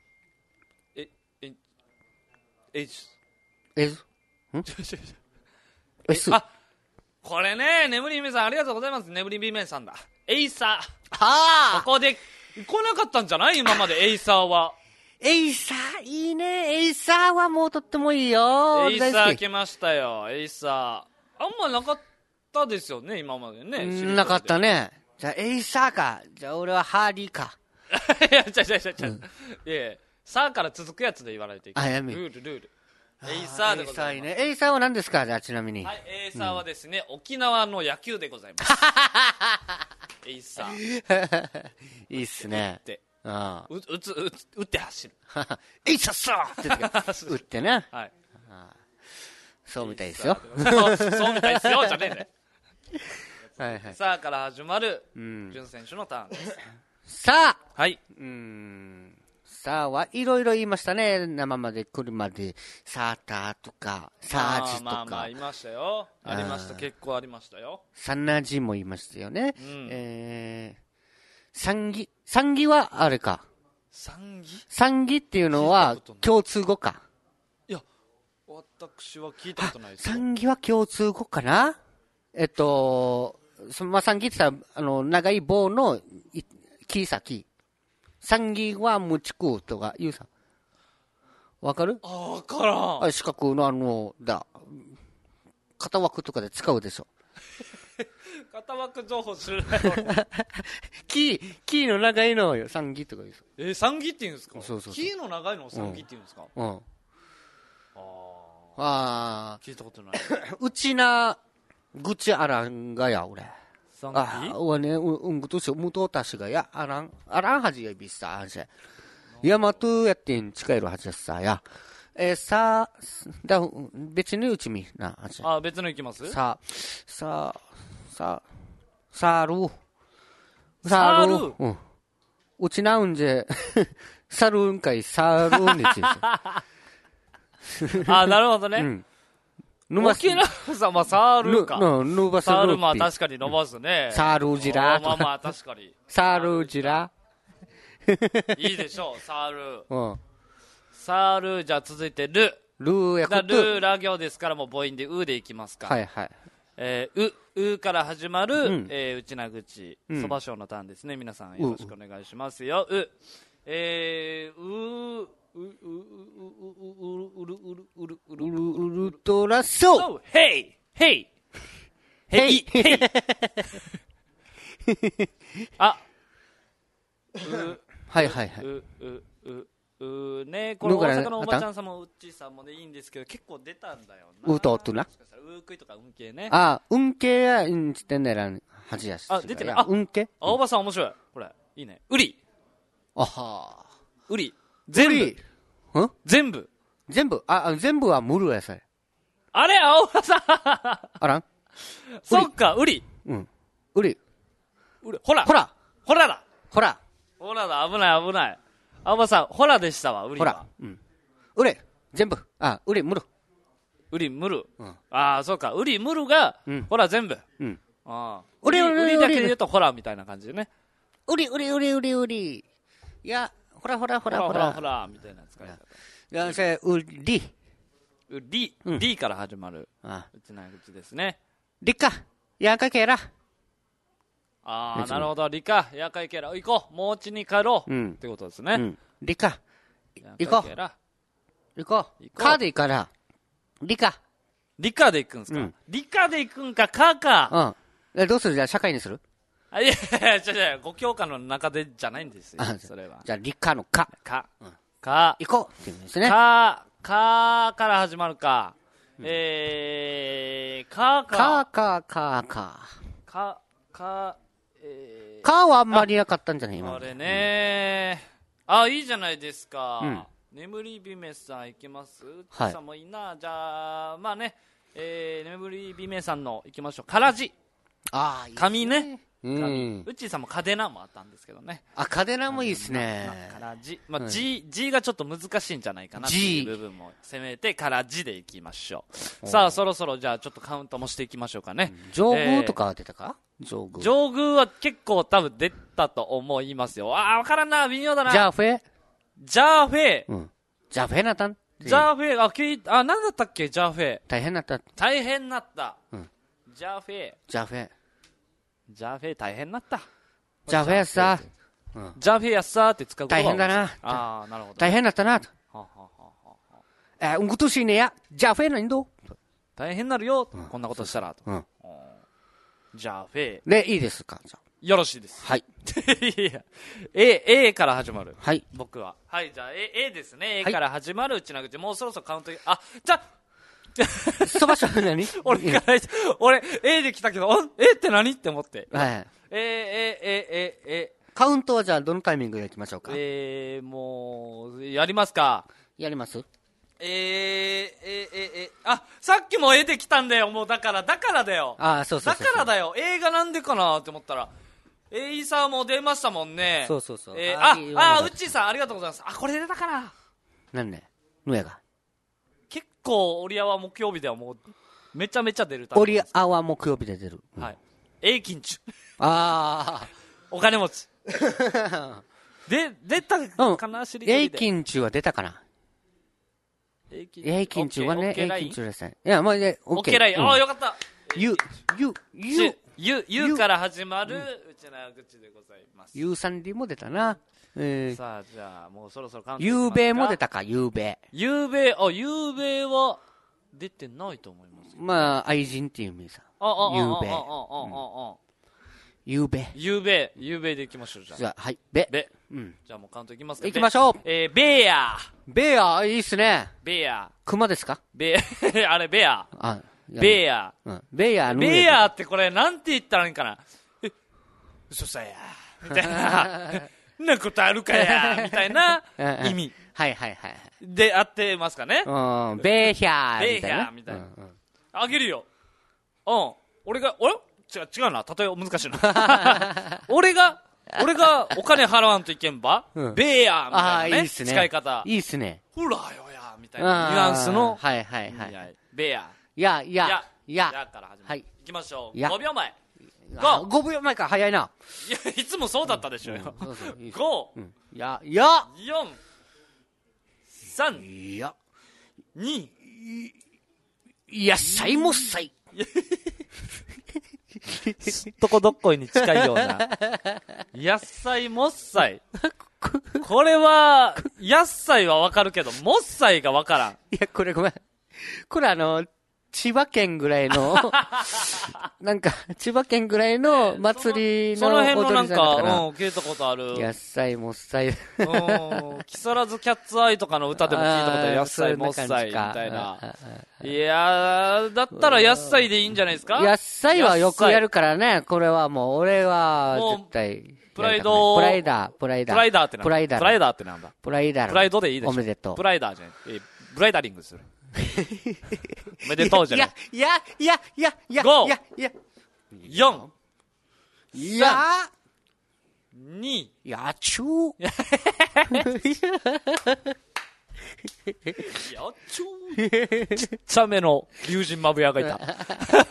これね、眠り姫さんありがとうございます。眠り姫さんだ。エイサー。ここで来なかったんじゃない今までエイサーは。 エイサー、いいね。エイサーはもうとってもいいよ。 エイサー来ましたよ。エイサー。あんまなかったですよね、今までね。 なかったね。じゃあ、エイサーか。じゃあ、俺はハーリーか。 いや、サーから続くやつで言われていく。ルール。エイサーでございます。 エイサーは何ですか？じゃあ、ちなみに。 はい、エイサーはですね、沖縄の野球でございます。エイサー。 いいっすね。 打って走る。 エイサーって打ってね。 はい。 そうみたいですよ。 そうみたいですよ、じゃねえね。 はい。 さあから始まる、潤選手のターンです。 さあはい。 さあはいろいろ言いましたね。生まで来るまで、サーターとか、サージとか。 まあ、言いましたよ。ありました。結構ありましたよ。 サナジも言いましたよね。産儀はあれか。産儀っていうのは共通語か。 いや、私は聞いたことないですよ。 産儀は共通語かな。 まあ、三木って言ったら、長い棒の木先。三木はムチクとか言うさ。わかる？ わからん。 四角の片枠とかで使うでしょ。 片枠情報知らない俺。 木の長いのよ、三木とか言うさ。 三木って言うんですか？ そうそうそう。 木の長いのを三木って言うんですか？ うん。 聞いたことない。 うちな、ぐちあらんがや、俺。 三木？ 我呢，我就是木头大师个呀，阿郎하지 야 비싸 하지. 야마토 야tin近いはずさや。だ別にうちみな話。 別の行きます？ さる。うん。うちなうんじさるんかいさるんでち。 なるほどね。 うん。 沖縄さん、まあ、サールか。 伸ばす。 サール、まあ、確かに伸ばすね。 サールジラ。 まあまあ、確かに。 サールジラ。 いいでしょう、サール。 うん。 サール、じゃあ続いて、ル。 ルやこと。 ル、ラ行ですから、もう母音で、うでいきますか。 はいはい。 うから始まる、内な口、そばしょうのターンですね。皆さん、よろしくお願いしますよ。ウルトラソウヘイヘイヘイヘイはいはいはい。 ね、この大阪のおばちゃんさんもうっちーさんもね、いいんですけど、結構出たんだよな。 うとっとな。 うくいとかうんけいね。 うんけや、んちてんねらん、はじやし。 出てる。 うんけおばさん面白い。これ、いいね。うり。 あはうり。全部。全部。 全部。全部は無理やさい。 あれ、青葉さん。 あらんそっか、うり。 うん。うり。 ほら。 ほら。 ほらだ。 ほら。 ほらだ、危ない危ない。青葉さん、ほらでしたわ、うりは。 ほら。うん。うれ。全部。うり、むる。 うり、むる。 うん。 そうか。うり、むるが、ほら、全部。 うん。 うりだけで言うと、ほら、みたいな感じでね。 うり。いや、ほら、 ほら、みたいな使い方。 じゃあ、せ、うり。 D から始まる。うちな口ですね。 りか。やかけら。 なるほど。りか。やかいけら。行こう。もうちに帰ろう。ってことですね。 りか。行こう。かでいいから。りか。 理科で行くんすか？理科で行くんか、かか。 どうする？じゃあ、社会にする？ いや、違う、5教科の中でじゃないんですよ。それは。 じゃあ、理科のか。 か。 行こうって言うんですね。 かから始まるか。 かはあんまりなかったんじゃない今。 あれねいいじゃないですか。眠り姫さんいきます？はい。さんもいいな。じゃあ、まあね、眠り姫さんのいきましょう。からじ。紙ね。うっちーさんもカデナもあったんですけどね。カデナもいいですね。 からじ。まあ、G がちょっと難しいんじゃないかなっていう部分も攻めて、からじでいきましょう。さあ、そろそろじゃあちょっとカウントもしていきましょうかね。 上宮とかは出たか？ 上宮は結構多分出たと思いますよ。わからんな、微妙だな。 ジャーフェ。 ジャーフェ。 ジャーフェなったん？ ジャーフェ、何だったっけジャーフェ。 大変なった。 ジャーフェ。 ジャーフェ大変なった。 ジャーフェやっさ。 ジャーフェやっさって使うこと大変だな。 なるほど。 大変だったな。うんことしねや。ジャーフェなんど。 大変なるよ。こんなことしたら。ジャーフェ。 で、いいですか？ よろしいです。 はい。 A から始まる。 はい。 僕は。はい、じゃあ A ですね。A から始まるうちなぐち。もうそろそろカウント。じゃあ、 そばしょう何？ 俺、A で来たけど、A って何って思って。 はい。カウントはじゃあどのタイミングでいきましょうか？ もう、やりますか？ やります？ さっきも絵で来たんだよ。もうだからだよ。 そう。 だからだよ。映画なんでかなって思ったら、イーサーも出ましたもんね。 そう。 うっちーさんありがとうございます。これ出たから。 なんね。ぬやが。 結構、オリアは木曜日ではもう、めちゃめちゃ出る。 オリアは木曜日で出る。 はい。英金中。お金持ち。出たかな、知りたい。 英金中は出たかな。英金中はね、英金中ですね。いや、まあ、 オッケーライン。よかった。 ゆから始まるうちな口でございます。 ゆうさんりも出たな。 さあ、じゃあ、もうそろそろカウントゆうべも出たか、ゆうべ。 ゆうべは出てないと思います。 まあ、愛人っていう意味さ。ゆうべ。ゆうべ。 ゆうべでいきましょう、じゃあ。 じゃあ、はい、べ。 うん。じゃあもうカウントいきますか。 行きましょう。 ベア。 ベア、いいっすね。 ベア。 熊ですか？ あれ、ベア。ベア。 ベア、 ベアってこれ、なんて言ったらいいんかな。嘘さや。みたいな。なことあるかや。みたいな意味。 はい。 で、合ってますかね？ ベーヒャー。 ベーヒャーみたいな。あげるよ。俺が、違うな。例え難しいな。俺がお金払わんといけんば、ベーヤーみたいなね。使い方。 いいっすね。 ほらよや、みたいなニュアンスの。 はい。 ベーヤー。 やから始まる。いきましょう。 5 秒前。 5秒前か、早いな。 いつもそうだったでしょよ。5、 4、 3、2、 やっさいもっさい。 すっとこどっこいに近いような。野菜もっさい。これは、野菜はわかるけど、もっさいがわからん。 いや、これごめん。これ千葉県ぐらいの、なんか、千葉県ぐらいの祭りの踊りじゃなかったかな。 その辺のなんか、聞いたことある。 野菜もっさい。 木更津キャッツアイとかの歌でも聞いたことある。野菜もっさいみたいな。いやー、だったら野菜でいいんじゃないですか？ 野菜はよくやるからね。これはもう、俺は絶対。 プライダーってなんだ。 プライダでいいでしょ。 おめでとう。 プライダーじゃない。ブライダリングする。おめでとうじゃない。 いや、 5、4、 3、 2、 やちゅう。 ちっちゃめの龍神マブヤがいた。ちっ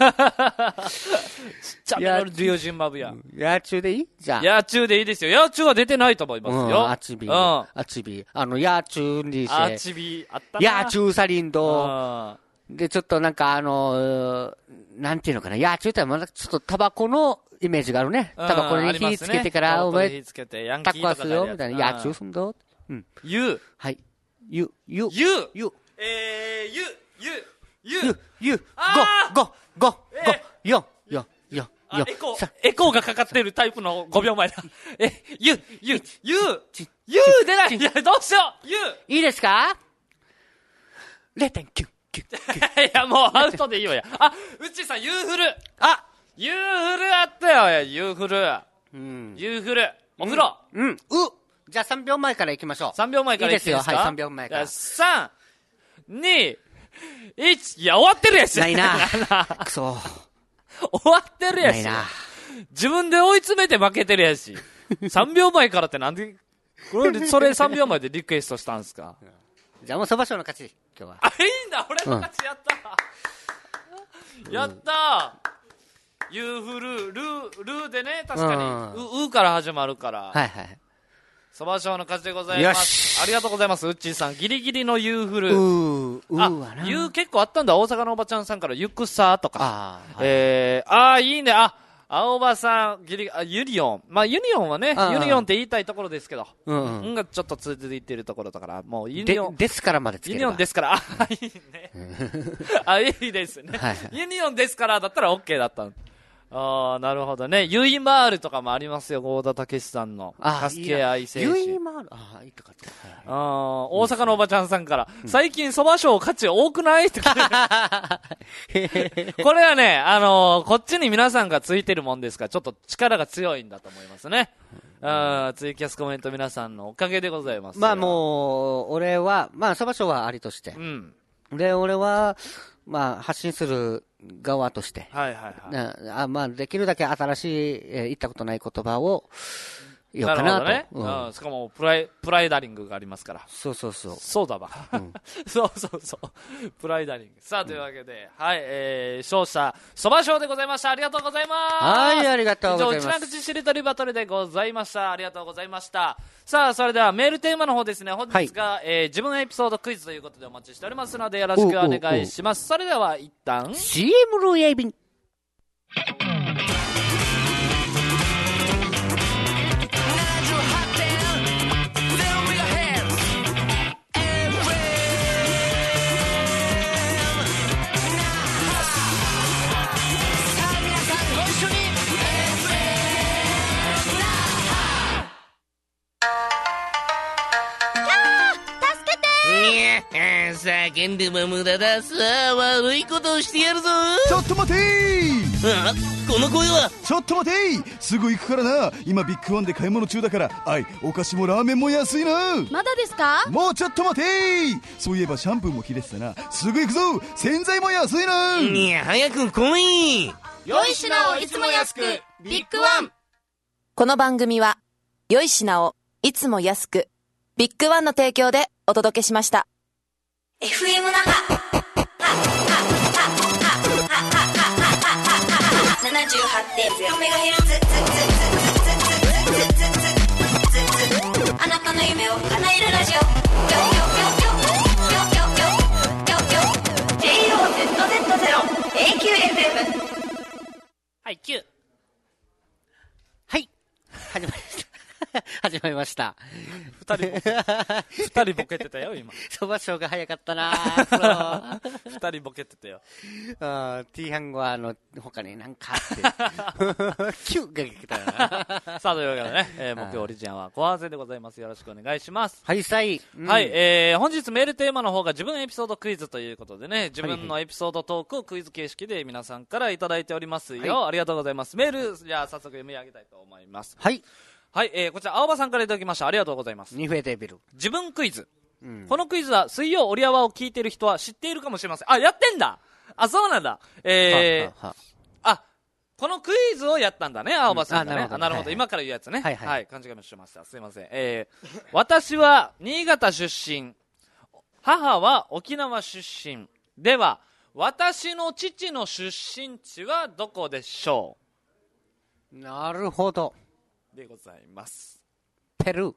ちゃめの龍神マブヤ。 やちゅうでいい？じゃあ。 やちゅうでいいですよ。やちゅうは出てないと思いますよ。 あちび。やちゅうにして。 あちび、あったな。 やちゅうサリンド。で、ちょっとなんかなんていうのかな。やちゅうってまだちょっとタバコのイメージがあるね。タバコに火つけてから、お前、タコワすよ、みたいな。やちゅうすんど。 ゆ。 はい。 ゆ。 ゆ。 5、 4。 エコーがかかってるタイプの5秒前だ。ゆ出ない。いや、どうしよう。 いいですか？ 0.9。 いや、もうアウトでいいよや。うっちーさん、ユーフル。ユーフルあったよ、ユーフル。ユーフル。お風呂。 じゃあ3秒前から行きましょう。 3秒前から行きますか？ いいですよ。はい、3秒前から。 3、2、1。いや、終わってるやし。 ないな。くそ。 終わってるやし。 ないな。 自分で追い詰めて負けてるやし。3秒前からってなんで、それ3秒前でリクエストしたんすか？ じゃあもうそばしょうの勝ち、今日は。 いいんだ、俺の勝ちやった。やったー。ユーフル、ルーでね、確かに、うから始まるから。 はい。 そばしょうの勝ちでございます。ありがとうございます、うっちーさん。ギリギリのユーフル。ユー結構あったんだ。大阪のおばちゃんさんからゆくさとか。いいね。青葉さん、ユニオン。まあ、ユニオンはね、ユニオンって言いたいところですけど。がちょっと続いているところだから、もうユニオン。 ですからまでつければ。 ユニオンですから、いいね。いいですね。ユニオンですからだったら OK だった。なるほどね。ユイマールとかもありますよ、合田武さんの。助け合い精神。 ユイマールいいとかって。 大阪のおばちゃんさんから、最近蕎麦賞価値多くないってこれはね、こっちに皆さんがついてるもんですから、ちょっと力が強いんだと思いますね。ツイキャスコメント皆さんのおかげでございます。 まあもう、俺は、まあ蕎麦賞はありとして。で、俺は、まあ、発信する側として。まあ、できるだけ新しい、言ったことない言葉を言おうかなと。なるほどね。しかもプライダリングがありますから。 そう。 そうだわ。そう。プライダリング。さあ、というわけで、勝者、蕎麦賞でございました。ありがとうございます。 はい、ありがとうございます。 以上、内な口しりとりバトルでございました。ありがとうございました。さあ、それではメールテーマの方ですね。本日が、自分エピソードクイズということでお待ちしておりますので、よろしくお願いします。それでは、一旦、 CM ルエイビン。 叫んでも無駄だ。さあ、悪いことをしてやるぞ。 ちょっと待てー。 あ、この声は。 ちょっと待てー。すぐ行くからな。今ビッグワンで買い物中だから。お菓子もラーメンも安いな。 まだですか？ もうちょっと待てー。そういえばシャンプーも切れてたな。すぐ行くぞ。洗剤も安いな。 いや、早く来い。 良い品をいつも安く、ビッグワン。 この番組は良い品をいつも安くビッグワンの提供でお届けしました。 FM 那覇 78.0MHz あなたの夢を叶えるラジオJOZZ0AQFM はい、9。 はい。始まりました。始まりました。 二人ボケてたよ、今。 そばショーが早かったなぁ。 二人ボケてたよ。 T ハンゴは他になんかあって。キュッが聞けたな。 さあ、というわけでね、木曜オリジナルは後半戦でございます。よろしくお願いします。 はい、さい。 はい、本日メールテーマの方が自分エピソードクイズということでね、自分のエピソードトークをクイズ形式で皆さんからいただいておりますよ。ありがとうございます。メール、じゃあ早速読み上げたいと思います。 はい。 はい、こちら、青葉さんからいただきました。ありがとうございます。 ニフェデビル。 自分クイズ。このクイズは、水曜オリアワを聞いている人は知っているかもしれません。あ、やってんだ。あ、そうなんだ。このクイズをやったんだね、青葉さんがね。なるほど。今から言うやつね。はい、勘違いもしました。すいません。私は、新潟出身。母は沖縄出身。では、私の父の出身地はどこでしょう？なるほど。 でございます。 ペルー。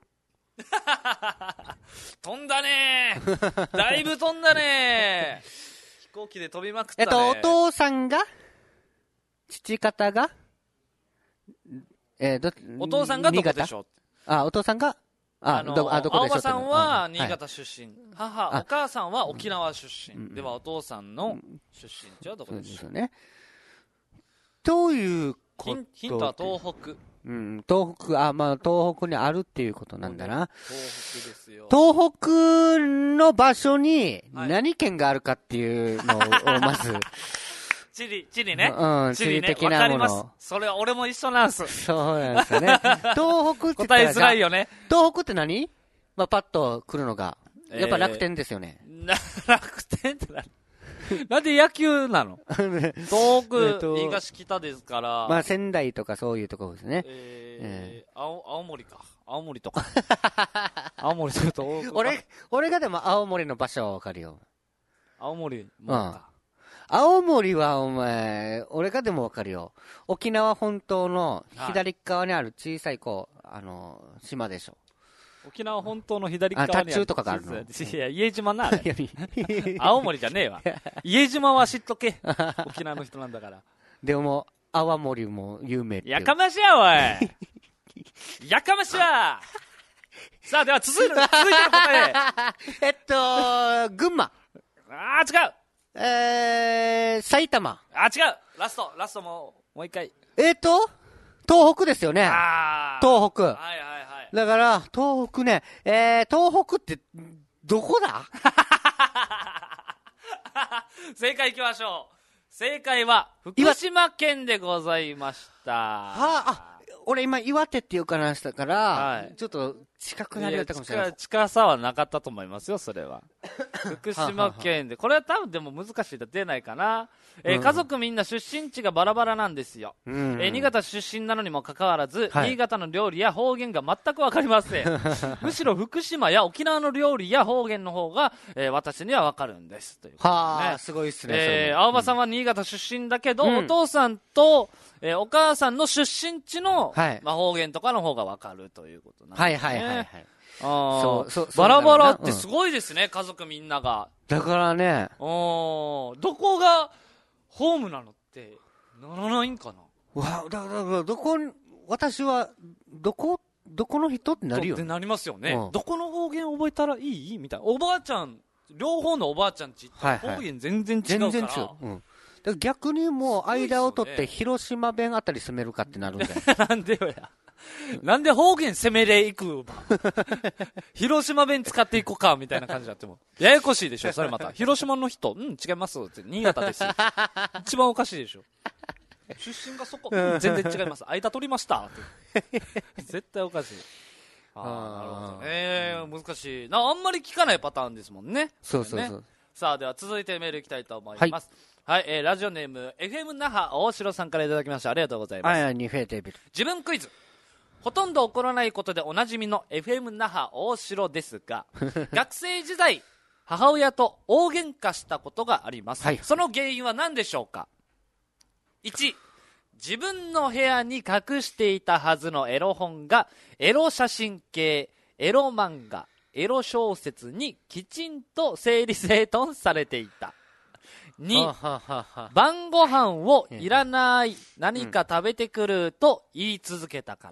飛んだねー。だいぶ飛んだねー。飛行機で飛びまくったね。 お父さんが父方がお父さんがどこでしょう？ お父さんがどこでしょう？ 青葉さんは新潟出身。お母さんは沖縄出身。ではお父さんの出身地はどこでしょう？ ね。ということで。 ヒントは東北。 東北、東北にあるっていうことなんだな。 東北ですよ。 東北の場所に何県があるかっていうのをまず。 地理ね。 地理的なもの。 それは俺も一緒なんす。 そうなんですよね。東北って答えづらいよね。 東北って何？パッと来るのが。やっぱ楽天ですよね。 楽天って何？なんで野球なの？東北、東北ですから。 仙台とかそういうところですね。 青森か。青森とか。青森すると俺がでも青森の場所はわかるよ。 青森もか。 青森はお前、俺がでもわかるよ。沖縄本島の左側にある小さい島でしょ。 沖縄本島の左側にある。 タッチューとかがあるの。 いや、家島な。青森じゃねえわ。家島は知っとけ。沖縄の人なんだから。 でも、泡盛も有名って。 やかましや、おい。やかましや。さあ、では続いての答え。群馬。 違う。埼玉。 違う。ラストもう一回。 東北ですよね。東北。だから、東北ね、東北って、どこだ？ 正解行きましょう。正解は、福島県でございました。 俺今、岩手って言うかなしたから、ちょっと近くなりだったかもしれない。 近さはなかったと思いますよ、それは。福島県で、これは多分でも難しいと出ないかな。家族みんな出身地がバラバラなんですよ。新潟出身なのにもかかわらず、新潟の料理や方言が全くわかりません。むしろ福島や沖縄の料理や方言の方が、私にはわかるんです。ということでね。 すごいっすね。 青葉さんは新潟出身だけど、お父さんと、お母さんの出身地の、方言とかの方がわかるということなんですね。バラバラってすごいですね、家族みんなが。 だからね。 どこがホームなのってならないんかな。 だから私はどこの人ってなるよ。 ってなりますよね。どこの方言覚えたらいいみたいな。おばあちゃん、両方のおばあちゃんちって方言全然違うから。全然違う。 逆にもう間を取って広島弁あたり住めるかってなるんだよ。 なんでよや。 なんで方言攻めれいく広島弁使っていこうかみたいな感じになってもややこしいでしょそれまた。広島の人違いますって新潟です一番おかしいでしょ。出身がそこ、全然違います間取りましたって絶対おかしい。なるほど。難しいな。あんまり聞かないパターンですもんね。 そうそうそう。 さあでは続いてメールいきたいと思います。はい、ラジオネーム FM 那覇大城さんからいただきました。ありがとうございます。自分クイズ。ほとんど起こらないことでおなじみの FM 那覇大城ですが学生時代母親と大喧嘩したことがあります、その原因は何でしょうか。1、自分の部屋に隠していたはずのエロ本がエロ写真系、エロ漫画、エロ小説にきちんと整理整頓されていた。2、晩ご飯をいらない、何か食べてくると言い続けたから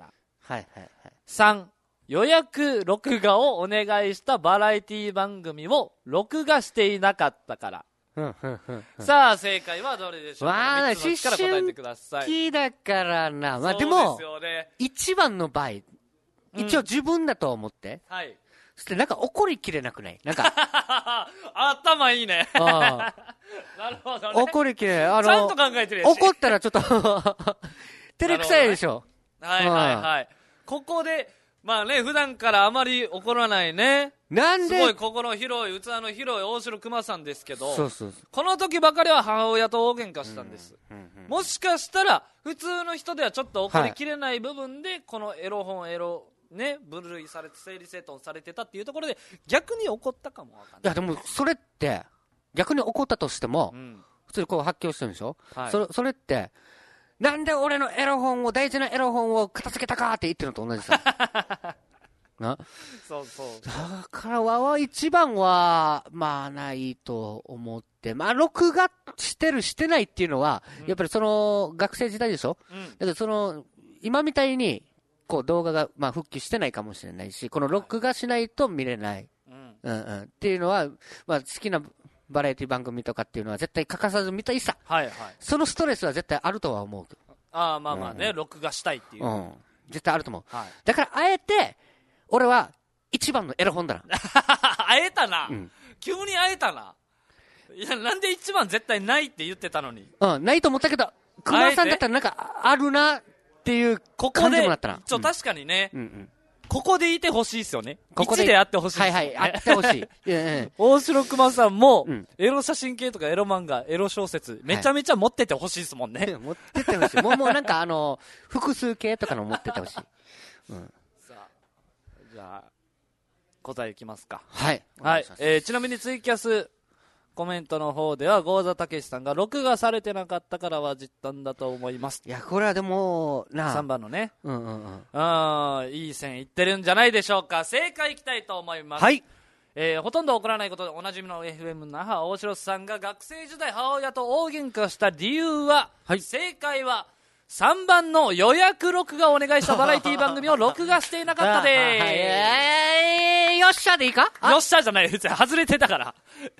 。3、予約録画をお願いしたバラエティ番組を録画していなかったから。さあ正解はどれでしょうか。3つのうちから答えてください。 思春期だからな。まあでも一番の場合一応自分だと思って、そしてなんか怒りきれなくない？なんか頭いいね。なるほどね。 怒りきれない。 ちゃんと考えてるやし。 怒ったらちょっと照れくさいでしょ。 ここでまあね普段からあまり怒らないね。 なんですごい心広い器の広い大城熊さんですけど、 そうこの時ばかりは母親と大喧嘩したんです、もしかしたら普通の人ではちょっと怒りきれない部分で、このエロ本エロね分類されて整理整頓されてたっていうところで逆に怒ったかもわかんない。 いやでもそれって逆に怒ったとしても、普通にこう発狂してるんでしょ、それってなんで俺のエロ本を大事なエロ本を片付けたかって言ってるのと同じさな。 そうだから一番はまあないと思って、まあ録画してるしてないっていうのは、やっぱりその学生時代でしょ、だからその今みたいにこう動画がまあ復帰してないかもしれないし、この録画しないと見れない、っていうのは、まあ好きなバラエティ番組とかっていうのは絶対欠かさず見たいさ、そのストレスは絶対あるとは思う。 まあね、録画したいっていう、 絶対あると思う、だからあえて俺は一番のエロ本だな。 会えたな、急に会えたな。いやなんで一番絶対ないって言ってたのに。 ないと思ったけど熊さんだったらなんかあるなっていう感じもなったな。 確かにね、ここでいてほしいですよね。1であってほしいですよね。 あってほしい。 大城熊さんも、エロ写真系とかエロ漫画、エロ小説、めちゃめちゃ持っててほしいですもんね。 持っててほしい。もうなんか複数系とかの持っててほしい。さあ、じゃあ、答えいきますか。 はい。 ちなみにツイキャス、コメントの方では郷田武さんが録画されてなかったからは実弾だと思います。 いやこれはでも 3番のね、いい線いってるんじゃないでしょうか。正解いきたいと思います。ほとんど起こらないことでおなじみの FM 那覇大城さんが学生時代母親と大喧嘩した理由は、正解は3番の予約録画をお願いしたバラエティ番組を録画していなかったでよっしゃでいいか。 よっしゃじゃない、外れてたから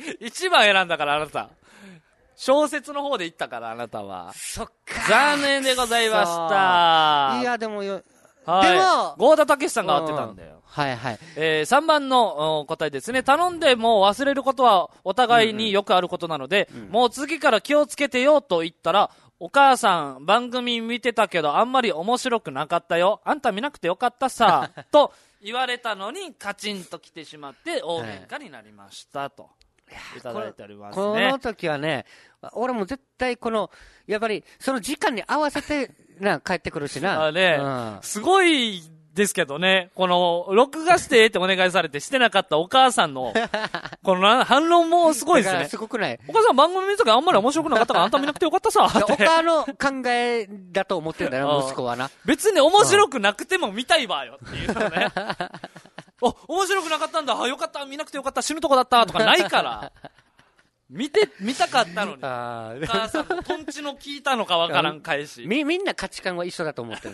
1番選んだからあなた小説の方で言ったからあなたは。 そっか残念でございました。 いやでもでも郷田武さんが合ってたんだよ。3番の答えですね。頼んでも忘れることはお互いによくあることなので、もう次から気をつけてよと言ったら、お母さん番組見てたけどあんまり面白くなかったよ、あんた見なくてよかったさと言われたのにカチンと来てしまって大喧嘩になりましたといただいておりますね。 この時はね、俺も絶対やっぱりその時間に合わせて帰ってくるしな。 すごいですけどね、この録画してってお願いされてしてなかったお母さんのこの反論もすごいですね。 すごくない？ お母さん番組見るときあんまり面白くなかったからあんた見なくてよかったさって他の考えだと思ってるんだよ息子はな。 別に面白くなくても見たいわよっていうのね面白くなかったんだ、よかった、見なくてよかった、死ぬとこだったとかないから見たかったのにお母さんのトンチの効いたのかわからん返しみんな価値観は一緒だと思ってる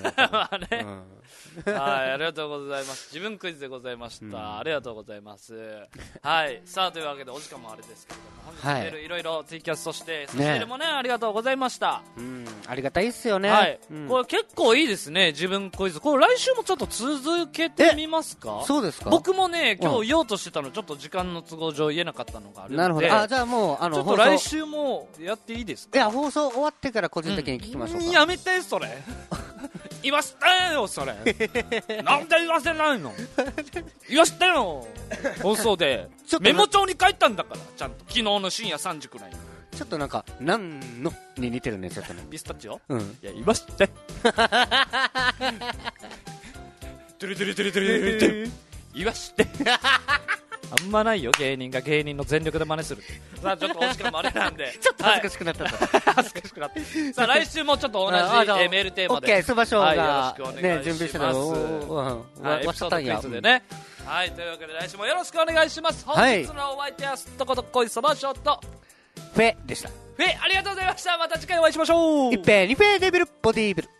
ありがとうございます。自分クイズでございました、ありがとうございます。さあというわけでお時間もあれですけれども、本日メールいろいろツイキャスそして差し入れもねありがとうございました。 ありがたいっすよね。 はい、 うん、 これ結構いいですね、自分クイズ。これ来週もちょっと続けてみますか？ そうですか？ 僕もね、今日言おうとしてたの、ちょっと時間の都合上言えなかったのがあるので。 なるほど。あ、じゃあもう、 ちょっと来週もやっていいですか？ いや、放送終わってから個人的に聞きましょうか。 やめて、それ。言わしてよ、それ。なんで言わせないの？言わしてよ。放送で。メモ帳に書いたんだから、ちゃんと。昨日の深夜3時くらいに。 ちょっとなんか、なんのに似てるね、ちょっとね。 ピスタチオ？ うん。 いや、言わして。トゥルトゥルトゥルトゥルトゥル。言わして。あんまないよ、芸人が芸人の全力で真似する。さあ、ちょっと大きなもあれなんで。 ちょっと恥ずかしくなったんだ。 恥ずかしくなった。さあ、来週もちょっと同じメールテーマで。 オッケー、スバショーが、 よろしくお願いします。 ね、準備してたの。 エピソードクイズでね。はい、というわけで来週もよろしくお願いします。本日のお相手はすっとことこいスバショーと、 フェでした。 フェ、ありがとうございました。また次回お会いしましょう。 一平、二平デビル、ボディービル。